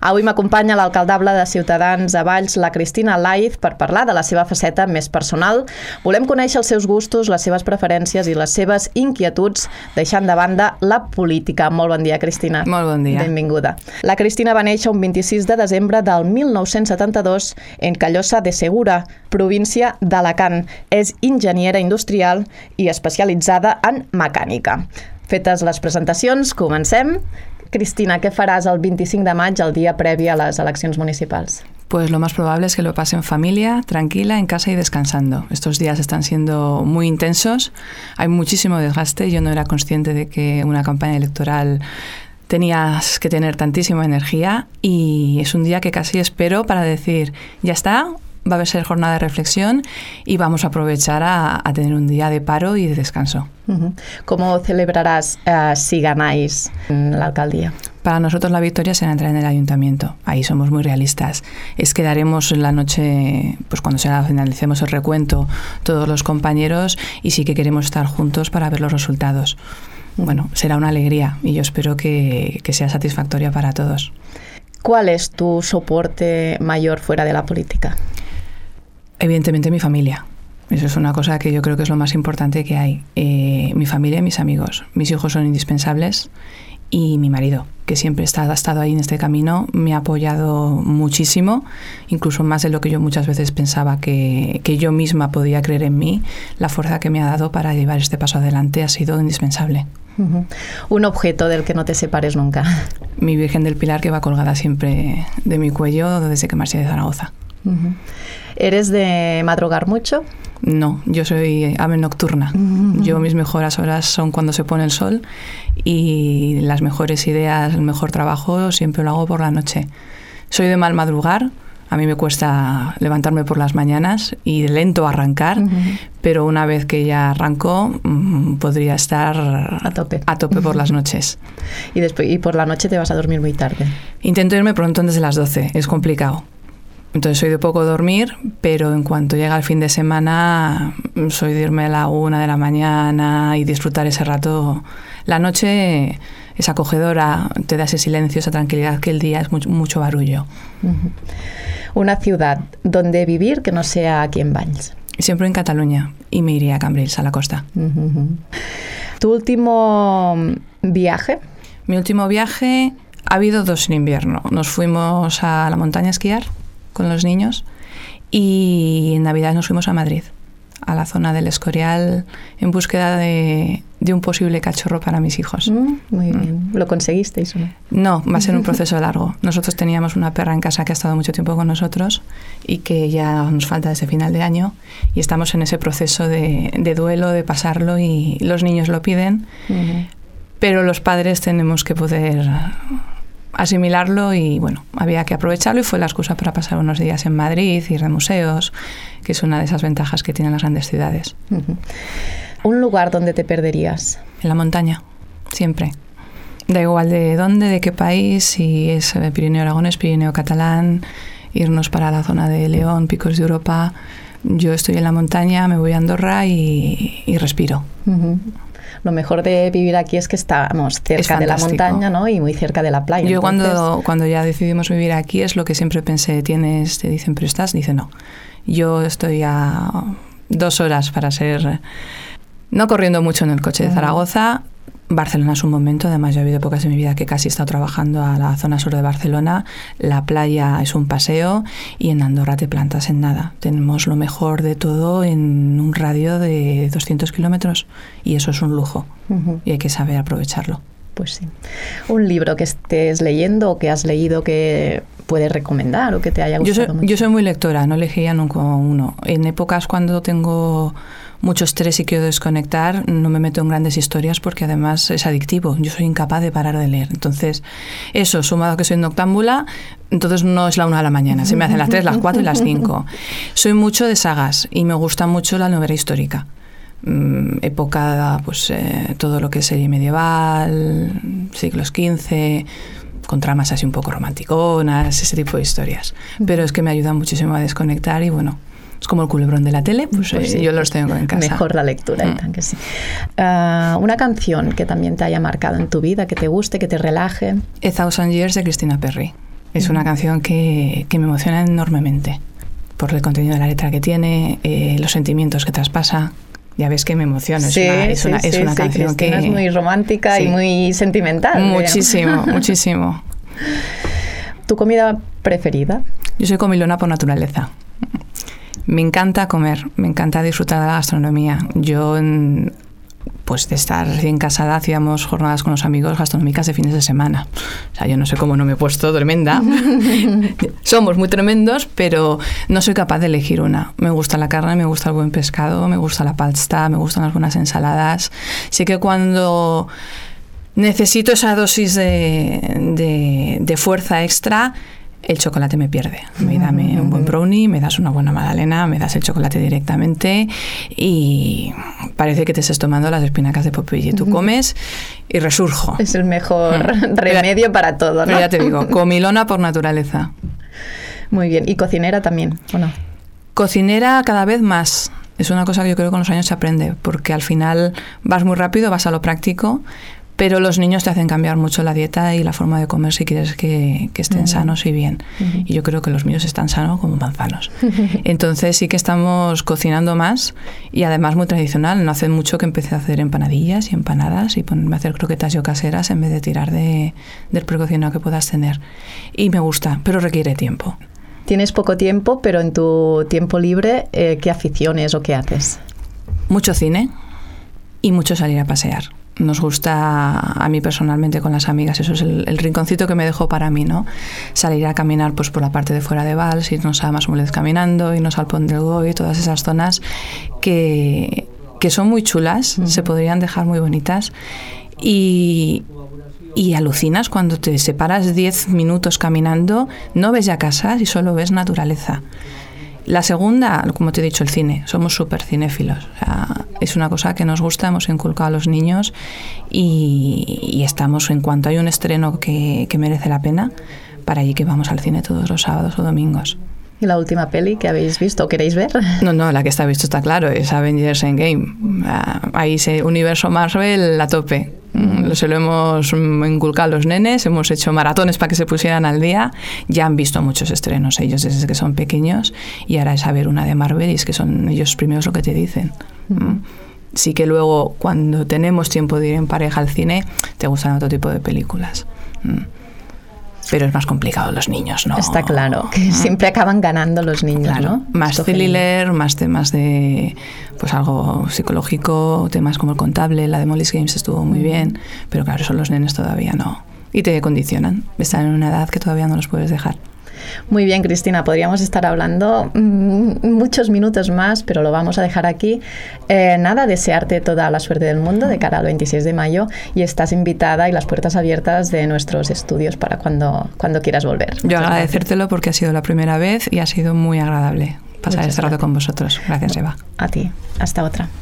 Avui m'acompanya l'alcaldable de Ciutadans a Valls, la Cristina Laiz, per parlar de la seva faceta més personal. Volem conèixer els seus gustos, les seves preferències i les seves inquietuds, deixant de banda la política. Molt bon dia, Cristina. Molt bon dia. Benvinguda. La Cristina va néixer un 26 de desembre del 1972 en Callosa de Segura, província d'Alacant. És enginyera industrial i especialitzada en mecànica. Fetes les presentacions, comencem. Cristina, què faràs el 25 de maig, el dia previ a les eleccions municipals? Pues lo más probable es que lo pase en familia, tranquila, en casa y descansando. Estos días están siendo muy intensos, hay muchísimo desgaste. Yo no era consciente de que una campaña electoral tenías que tener tantísima energía y es un día que casi espero para decir, ya está, va a ser jornada de reflexión y vamos a aprovechar a tener un día de paro y de descanso. ¿Cómo celebrarás si ganáis en la alcaldía? Para nosotros la victoria será entrar en el ayuntamiento. Ahí somos muy realistas. Es que daremos la noche, pues cuando finalicemos el recuento, todos los compañeros y sí que queremos estar juntos para ver los resultados. Bueno, será una alegría y yo espero que sea satisfactoria para todos. ¿Cuál es tu soporte mayor fuera de la política? Evidentemente mi familia. Eso es una cosa que yo creo que es lo más importante que hay. Mi familia y mis amigos. Mis hijos son indispensables y mi marido, que siempre ha estado ahí en este camino, me ha apoyado muchísimo, incluso más de lo que yo muchas veces pensaba que yo misma podía creer en mí. La fuerza que me ha dado para llevar este paso adelante ha sido indispensable. Un objeto del que no te separes nunca. Mi Virgen del Pilar, que va colgada siempre de mi cuello desde que marché de Zaragoza. ¿Eres de madrugar mucho? No, yo soy ave nocturna. Yo mis mejores horas son cuando se pone el sol y las mejores ideas, el mejor trabajo siempre lo hago por la noche. Soy de mal madrugar, a mí me cuesta levantarme por las mañanas y lento arrancar, pero una vez que ya arranco podría estar a tope por las noches. ¿Y por la noche te vas a dormir muy tarde? Intento irme pronto antes de las 12, es complicado. Entonces soy de poco dormir, pero en cuanto llega el fin de semana soy de irme a la 1 de la mañana y disfrutar ese rato. La noche es acogedora, te da ese silencio, esa tranquilidad, que el día es mucho barullo. Una ciudad donde vivir que no sea aquí en Valls. Siempre en Cataluña y me iría a Cambrils, a la costa. ¿Tu último viaje? Mi último viaje ha habido 2 en invierno. Nos fuimos a la montaña a esquiar con los niños y en Navidad nos fuimos a Madrid, a la zona del Escorial, en búsqueda de un posible cachorro para mis hijos. Muy bien. ¿Lo conseguisteis o no? No, va a ser un proceso largo. Nosotros teníamos una perra en casa que ha estado mucho tiempo con nosotros y que ya nos falta desde final de año y estamos en ese proceso de duelo, de pasarlo y los niños lo piden, pero los padres tenemos que poder asimilarlo y bueno, había que aprovecharlo y fue la excusa para pasar unos días en Madrid, ir de museos, que es una de esas ventajas que tienen las grandes ciudades. ¿Un lugar donde te perderías? En la montaña, siempre. Da igual de dónde, de qué país, si es Pirineo Aragonés, Pirineo Catalán, irnos para la zona de León, Picos de Europa. Yo estoy en la montaña, me voy a Andorra y respiro. Lo mejor de vivir aquí es que estamos cerca de la montaña, ¿no? Y muy cerca de la playa. Yo cuando ya decidimos vivir aquí es lo que siempre pensé, te dicen, pero estás, dice no. Yo estoy a 2 horas para ser, no corriendo mucho en el coche de Zaragoza. Barcelona es un momento, además yo he habido épocas de mi vida que casi he estado trabajando a la zona sur de Barcelona, la playa es un paseo y en Andorra te plantas en nada. Tenemos lo mejor de todo en un radio de 200 kilómetros y eso es un lujo y hay que saber aprovecharlo. Pues sí. ¿Un libro que estés leyendo o que has leído que puedes recomendar o que te haya gustado mucho? Yo soy muy lectora, no elegía nunca uno. En épocas cuando tengo mucho estrés y quiero desconectar, no me meto en grandes historias porque además es adictivo. Yo soy incapaz de parar de leer. Entonces, eso, sumado a que soy noctámbula, entonces no es la 1 de la mañana. Se me hacen las 3, las 4 y las 5. Soy mucho de sagas y me gusta mucho la novela histórica. Época, pues todo lo que es serie medieval, siglos XV, con tramas así un poco romanticonas, ese tipo de historias. Pero es que me ayudan muchísimo a desconectar y bueno, es como el culebrón de la tele, pues sí, yo los tengo en casa. Mejor la lectura, y tan que sí. Una canción que también te haya marcado en tu vida, que te guste, que te relaje. A Thousand Years de Christina Perri. Es una canción que me emociona enormemente por el contenido de la letra que tiene, los sentimientos que traspasa. Ya ves que me emociona, es una canción que... Es muy romántica y muy sentimental. Muchísimo, muchísimo. ¿Tu comida preferida? Yo soy comilona por naturaleza. Me encanta comer, me encanta disfrutar de la gastronomía. Yo, pues de estar recién casada, hacíamos jornadas con los amigos gastronómicas de fines de semana. O sea, yo no sé cómo no me he puesto tremenda. Somos muy tremendos, pero no soy capaz de elegir una. Me gusta la carne, me gusta el buen pescado, me gusta la pasta, me gustan las buenas ensaladas. Sí que cuando necesito esa dosis de fuerza extra, el chocolate me pierde. Dame un buen brownie, me das una buena magdalena, me das el chocolate directamente y parece que te estés tomando las espinacas de Popeye. Tú comes y resurjo. Es el mejor remedio para todo, ¿no? Pero ya te digo, comilona por naturaleza. Muy bien. ¿Y cocinera también, o no? Cocinera cada vez más. Es una cosa que yo creo que con los años se aprende, porque al final vas muy rápido, vas a lo práctico, pero los niños te hacen cambiar mucho la dieta y la forma de comer si quieres que estén sanos y bien. Y yo creo que los míos están sanos como manzanos. Entonces sí que estamos cocinando más y además muy tradicional. No hace mucho que empecé a hacer empanadillas y empanadas y ponerme a hacer croquetas yo caseras en vez de tirar del precocinado que puedas tener. Y me gusta, pero requiere tiempo. Tienes poco tiempo, pero en tu tiempo libre, ¿qué aficiones o qué haces? Mucho cine y mucho salir a pasear. Nos gusta, a mí personalmente con las amigas, eso es el rinconcito que me dejó para mí, ¿no? Salir a caminar pues por la parte de fuera de Valls, irnos a Masmúlez caminando, irnos al Pont del Goy, todas esas zonas que son muy chulas, se podrían dejar muy bonitas y alucinas cuando te separas 10 minutos caminando, no ves ya casas y solo ves naturaleza. La segunda, como te he dicho, el cine. Somos súper cinéfilos. O sea, es una cosa que nos gusta, hemos inculcado a los niños y estamos, en cuanto hay un estreno que merece la pena, para allí que vamos al cine todos los sábados o domingos. ¿Y la última peli que habéis visto o queréis ver? No, la que está visto está claro, es Avengers Endgame. Ahí se universo Marvel a tope. Se lo hemos inculcado a los nenes, hemos hecho maratones para que se pusieran al día. Ya han visto muchos estrenos ellos desde que son pequeños y ahora es a ver una de Marvel y es que son ellos primeros lo que te dicen. Sí que luego cuando tenemos tiempo de ir en pareja al cine te gustan otro tipo de películas. Pero es más complicado los niños, ¿no? Está claro, que siempre acaban ganando los niños, claro, ¿no? Más thriller, más temas de pues algo psicológico, temas como el contable, la de Molly's Games estuvo muy bien, pero claro, son los nenes todavía no. Y te condicionan, están en una edad que todavía no los puedes dejar. Muy bien, Cristina, podríamos estar hablando muchos minutos más, pero lo vamos a dejar aquí. Nada, desearte toda la suerte del mundo de cara al 26 de mayo y estás invitada y las puertas abiertas de nuestros estudios para cuando quieras volver. Yo agradecértelo porque ha sido la primera vez y ha sido muy agradable pasar este rato con vosotros. Gracias, Eva. A ti. Hasta otra.